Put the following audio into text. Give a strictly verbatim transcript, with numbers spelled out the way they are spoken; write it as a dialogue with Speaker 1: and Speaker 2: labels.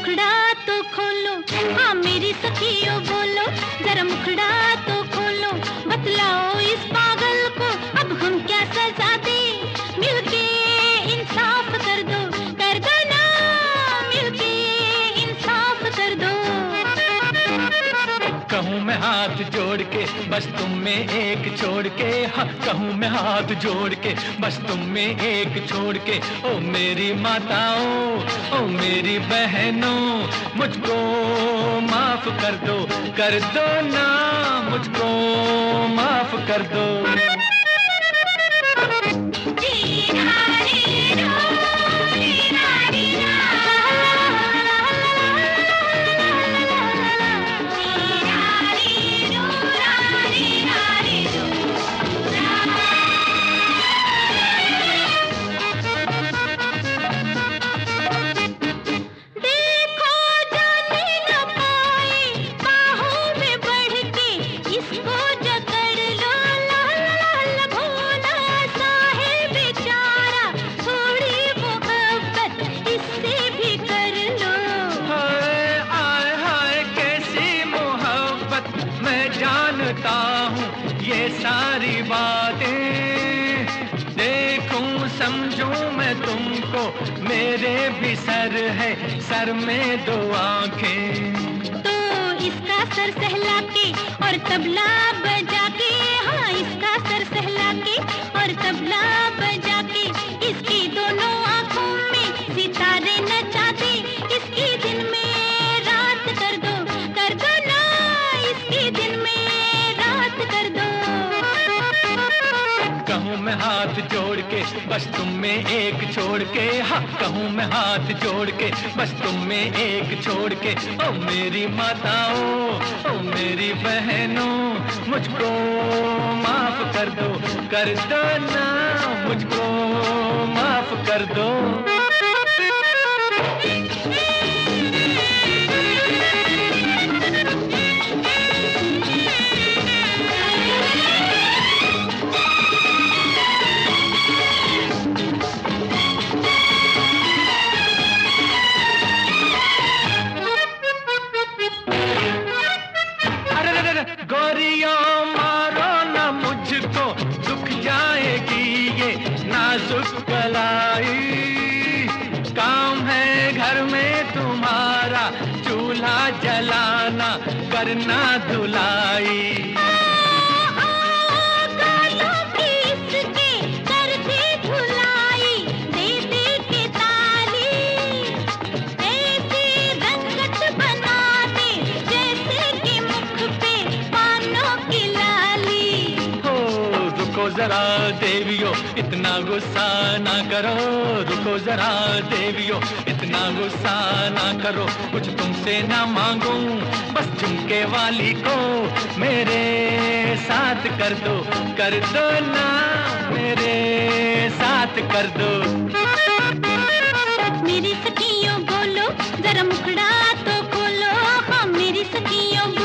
Speaker 1: मुखड़ा तो खोलो, हाँ मेरी सखियों बोलो, जरा मुखड़ा तो खोलो, बतलाओ इस पागल को अब हम क्या सजा दे, मिलके इंसाफ कर दो, कर दो ना, मिलके इंसाफ कर दो।
Speaker 2: कहूँ मैं हाथ जोड़ के बस तुम में एक छोड़ के, हाँ कहूँ मैं हाथ जोड़ के बस तुम में एक छोड़ के, ओ मेरी माताओं, ओ मेरी बहनों, मुझको माफ कर दो, कर दो ना, मुझको माफ कर दो। जानता हूँ ये सारी बातें, देखूं समझूं मैं तुमको, मेरे भी सर है, सर में दो आंखें।
Speaker 1: तो इसका सर सहला के और तबला बजा के, हाँ इसका सर सहला के और तबला बजा के, इसकी दोनों आंखों में सितारे नचा दे, इसकी दिन में रात कर दो, कर दो ना, इसकी दिन में कर दो।
Speaker 2: कहूँ मैं हाथ जोड़ के बस तुम में एक छोड़ के, हाँ कहूँ मैं हाथ जोड़ के बस तुम में एक छोड़ के, ओ मेरी माताओं, ओ मेरी बहनों, मुझको माफ कर दो, कर दो ना, मुझको माफ कर दो। गोरियों मारो न मुझको, दुख जाएगी ये नाजुक कलाई, काम है घर में तुम्हारा, चूल्हा जलाना करना धुलाई। जरा देवियों इतना गुस्सा ना करो, रुको जरा देवियों इतना गुस्सा ना करो, कुछ तुमसे ना मांगूं, बस झुमके वाली को मेरे साथ कर दो, कर दो ना, मेरे साथ कर दो।
Speaker 1: मेरी सखियों बोलो, जरा मुखड़ा तो खोलो, हाँ मेरी सखियों